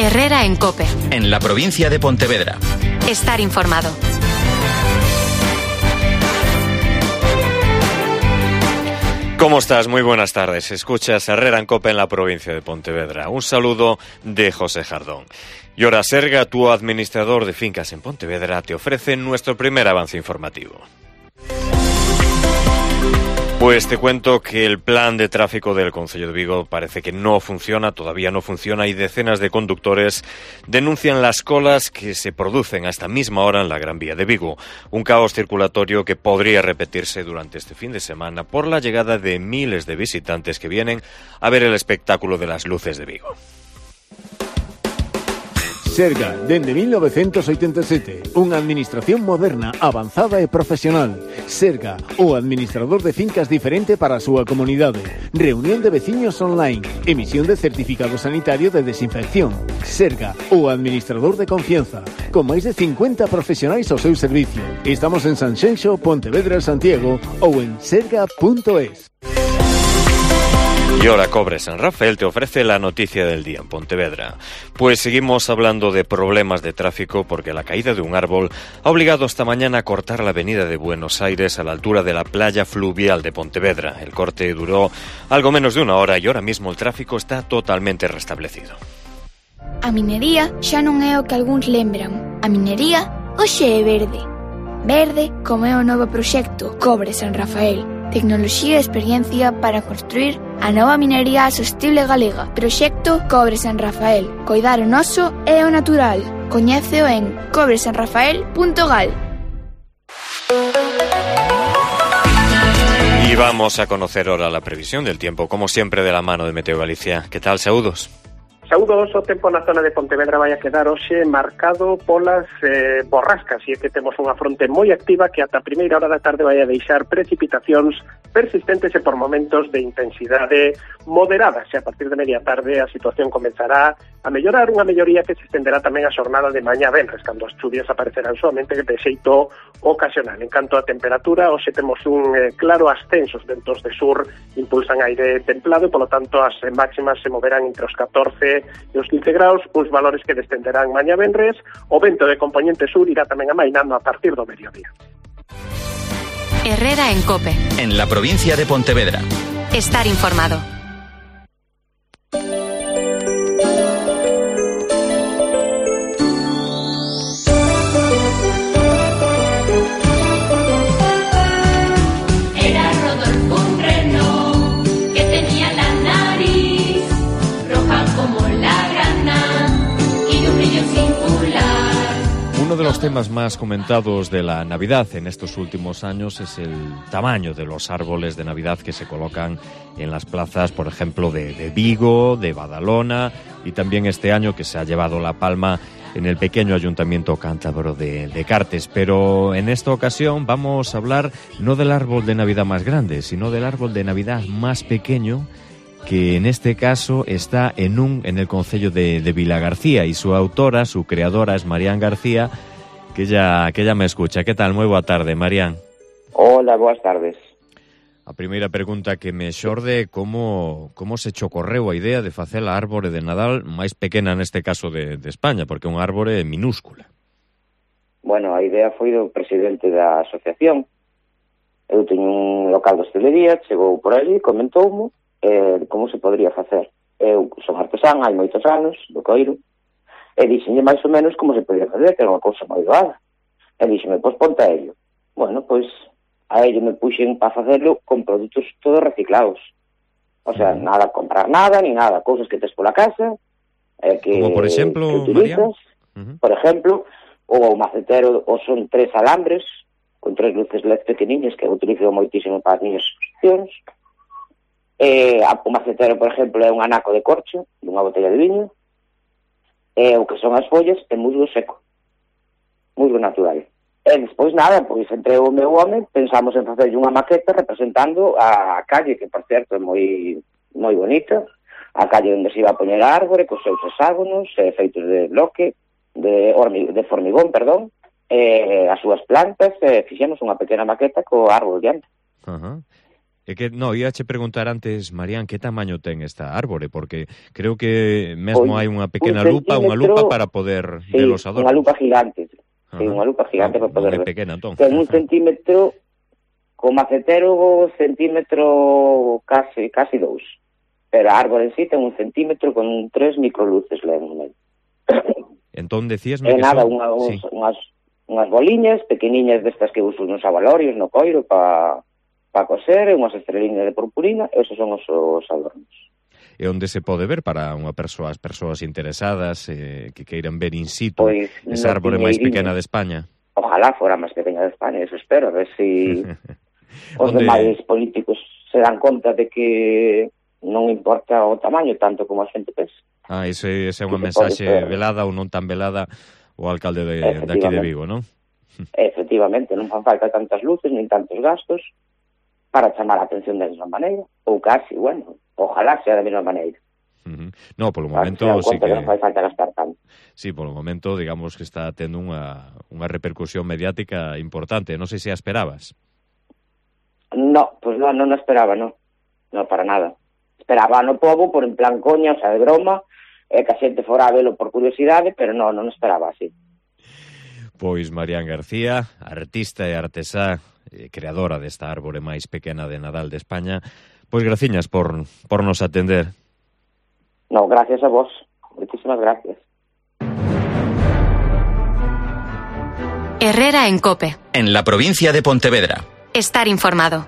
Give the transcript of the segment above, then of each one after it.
Herrera en COPE. En la provincia de Pontevedra. Estar informado. ¿Cómo estás? Muy buenas tardes. Escuchas Herrera en COPE en la provincia de Pontevedra. Un saludo de José Jardón. Y ahora Serga, tu administrador de fincas en Pontevedra, te ofrece nuestro primer avance informativo. Pues te cuento que el plan de tráfico del Concello de Vigo parece que no funciona, todavía no funciona, y decenas de conductores denuncian las colas que se producen a esta misma hora en la Gran Vía de Vigo. Un caos circulatorio que podría repetirse durante este fin de semana por la llegada de miles de visitantes que vienen a ver el espectáculo de las luces de Vigo. Serga, dende 1987, unha administración moderna, avanzada e profesional. Serga, o administrador de fincas diferente para a súa comunidade. Reunión de veciños online, emisión de certificado sanitario de desinfección. Serga, o administrador de confianza, con máis de 50 profesionais ao seu servicio. Estamos en Sanxenxo, Pontevedra e Santiago ou en serga.es. Y ahora Cobre San Rafael te ofrece la noticia del día en Pontevedra. Pues seguimos hablando de problemas de tráfico porque la caída de un árbol ha obligado esta mañana a cortar la avenida de Buenos Aires a la altura de la playa fluvial de Pontevedra. El corte duró algo menos de una hora y ahora mismo el tráfico está totalmente restablecido. A minería xa non é o que algúns lembran. A minería hoxe é verde. Verde como é o novo proxecto Cobre San Rafael. Tecnoloxía e experiencia para construir a nova minería sostible galega. Proxecto Cobre San Rafael. Coidar o noso e o natural. Coñéceo en cobresanrafael.gal. Y vamos a conocer ahora la previsión del tiempo, como siempre de la mano de Meteo Galicia. ¿Qué tal, saúdos? Saúdos, o tempo na zona de Pontevedra vai a quedar hoxe marcado polas borrascas, e é que temos unha fronte moi activa que ata a primeira hora da tarde vai a deixar precipitacións persistentes e por momentos de intensidade moderada. Se a partir de media tarde a situación comenzará a mellorar, unha melloría que se estenderá tamén a xornada de mañá venres, cando as chuvias aparecerán solamente de xeito ocasional. En canto a temperatura, hoxe temos un claro ascenso. Os ventos de sur impulsan aire templado e, polo tanto, as máximas se moverán entre os 14 e os 15 graus, uns valores que descenderán mañá venres. O vento de componente sur irá tamén amainando a partir do mediodía. Herrera en COPE. En la provincia de Pontevedra. Estar informado. Uno de los temas más comentados de la Navidad en estos últimos años es el tamaño de los árboles de Navidad que se colocan en las plazas, por ejemplo, de Vigo, de Badalona, y también este año que se ha llevado la palma en el pequeño ayuntamiento cántabro de Cartes. Pero en esta ocasión vamos a hablar no del árbol de Navidad más grande, sino del árbol de Navidad más pequeño, que en este caso está en el concello de Vilagarcía, y su autora, su creadora, es Marián García, que ya me escucha. ¿Qué tal? Moi boa tarde, Marián. Hola, boas tardes. A primeira pregunta que me xorde, como se che ocorreu a idea de facer a árbore de Nadal máis pequena neste caso de España, porque é unha árbore minúscula? Bueno, a idea foi do presidente da asociación. Eu teño un local de hostelería, chegou por ali, comentoumo como se podría facer. Eu son artesán, hai moitos anos, do coiro, e dixenlle máis ou menos como se podría facer, que era unha cousa moi doada. E dixenme, pois ponte a ello. Bueno, pois a ello me puxen para facerlo con produtos todos reciclados. O sea, nada, comprar nada, ni nada, cousas que tes pola casa, que, como por exemplo, que utilizas. Por exemplo, o macetero, o son 3 alambres, con 3 luces LED pequeniñas, que eu utilizo moitísimo para as miñas exposicións. O macetero, por exemplo, é un anaco de corcho dunha botella de viño, e o que son as follas é musgo seco, musgo natural. E despois nada, pois entre o meu home pensamos en facerlle unha maqueta representando a calle, que por certo é moi bonita, a calle onde se iba a poñer a árbore, cos seus hexágonos, feitos de bloque, de formigón, perdón, as súas plantas, fixemos unha pequena maqueta co árbol diante. É que, íache preguntar antes, Marián, que tamaño ten esta árbore, porque creo que mesmo hai unha pequena lupa para poder ver os adornos. Unha lupa gigante. Sí, unha lupa gigante para poder ver. Pequena, entón. Ten 1 centímetro, co macetero centímetro casi 2. Pero a árbore en sí ten 1 centímetro con 3 microluces LED no medio. Entón decíasme que nada, son... unhas boliñas pequeniñas destas que uso nos abalorios, no coiro, para coser, unhas estreliñas de purpurina, esos son os adornos. E onde se pode ver para as persoas interesadas que queiran ver in situ esa árbore máis pequena de España? Ojalá fora máis pequena de España, eso espero, a ver si os demais políticos se dan conta de que non importa o tamaño tanto como a xente pensa. Esa é unha mensaxe velada ou non tan velada o alcalde de aquí de Vigo, non? Efectivamente, non fan falta tantas luces nin tantos gastos para chamar a atención da mesma maneira, ou casi, ojalá sea da mesma maneira. No, polo momento sí que non fai falta gastar tanto. Sí, polo momento, digamos que está tendo unha repercusión mediática importante. Non sei se a esperabas. No, pues non esperaba, no, para nada. Esperaba no pobo, por en plan coña, o sea, de broma, que a xente fora a velo por curiosidade, pero non esperaba así. Pois Marián García, artista e artesá, creadora desta árbore máis pequena de Nadal de España, pois graciñas por nos atender. No, gracias a vos. Muchísimas gracias. Herrera en COPE. En la provincia de Pontevedra. Estar informado.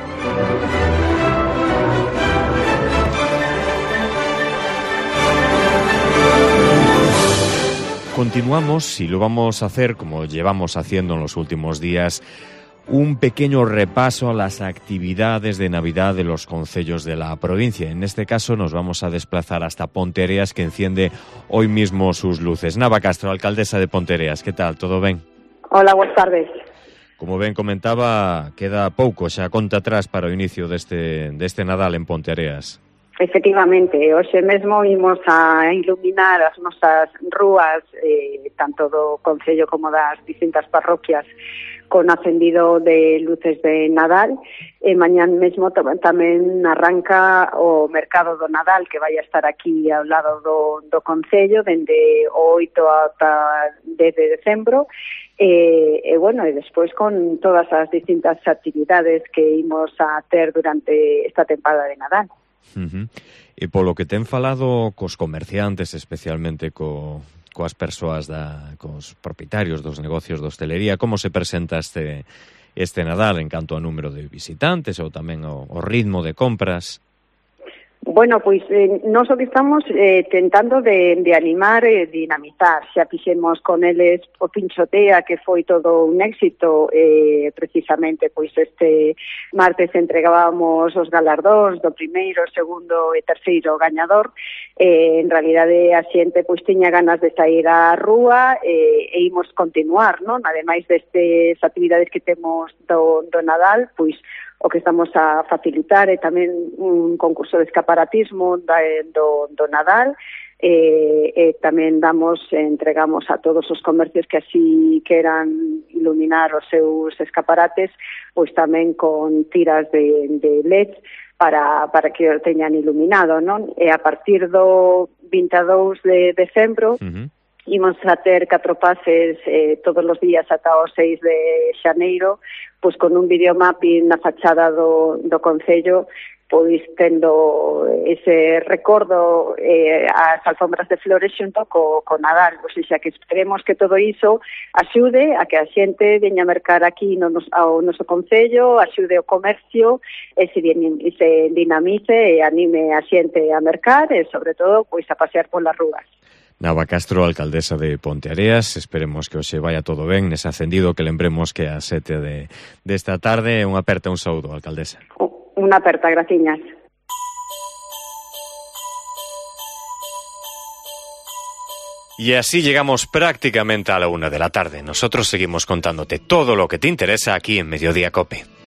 Continuamos y lo vamos a hacer como llevamos haciendo en los últimos días, un pequeño repaso a las actividades de Navidad de los concellos de la provincia. En este caso nos vamos a desplazar hasta Ponteareas, que enciende hoy mismo sus luces. Nava Castro, alcaldesa de Ponteareas, ¿qué tal? ¿Todo ben? Hola, buenas tardes. Como ben comentaba, queda pouco xa conta atrás para o inicio deste Nadal en Ponteareas. Efectivamente, hoxe mesmo imos a iluminar as nosas rúas, tanto do concello como das distintas parroquias, con acendido de luces de Nadal, e mañán mesmo tamén arranca o mercado do Nadal, que vai a estar aquí ao lado do concello dende o 8 ata 10 de decembro, e despois con todas as distintas actividades que imos a ter durante esta tempada de Nadal. E polo que ten falado cos comerciantes, especialmente coas persoas cos propietarios dos negocios de hostelería, como se presenta este Nadal en canto a número de visitantes ou tamén o ritmo de compras? Bueno, pois nós o que estamos tentando de animar e dinamizar. Xa fixemos con eles o Pinchotea, que foi todo un éxito, precisamente pois este martes entregábamos os galardóns do primeiro, segundo e terceiro gañador. En realidade a xente pois tiña ganas de sair á rúa e imos continuar, non? Ademais destes actividades que temos do Nadal, pois o que estamos a facilitar é tamén un concurso de escaparatismo do Nadal, e tamén entregamos a todos os comercios que así queran iluminar os seus escaparates, pois tamén con tiras de LED para que o teñan iluminado, non? E a partir do 22 de decembro, imos a ter 4 pases todos os días ata o 6 de xaneiro, pois con un videomapping na fachada do concello, pois tendo ese recordo as alfombras de flores xunto co Nadal. Pois xa que esperemos que todo iso axude a que a xente veña a mercar aquí ao noso concello, axude o comercio, e se dinamice e anime a xente a mercar e, sobre todo, pois a pasear polas rúas. Nava Castro, alcaldesa de Ponteareas, esperemos que hoxe vaya todo ben nese acendido, que lembremos que a 7 desta tarde. Unha aperta, un saúdo, alcaldesa. Unha aperta, graciñas. Y así llegamos prácticamente a la 1 de la tarde. Nosotros seguimos contándote todo lo que te interesa aquí en Mediodía COPE.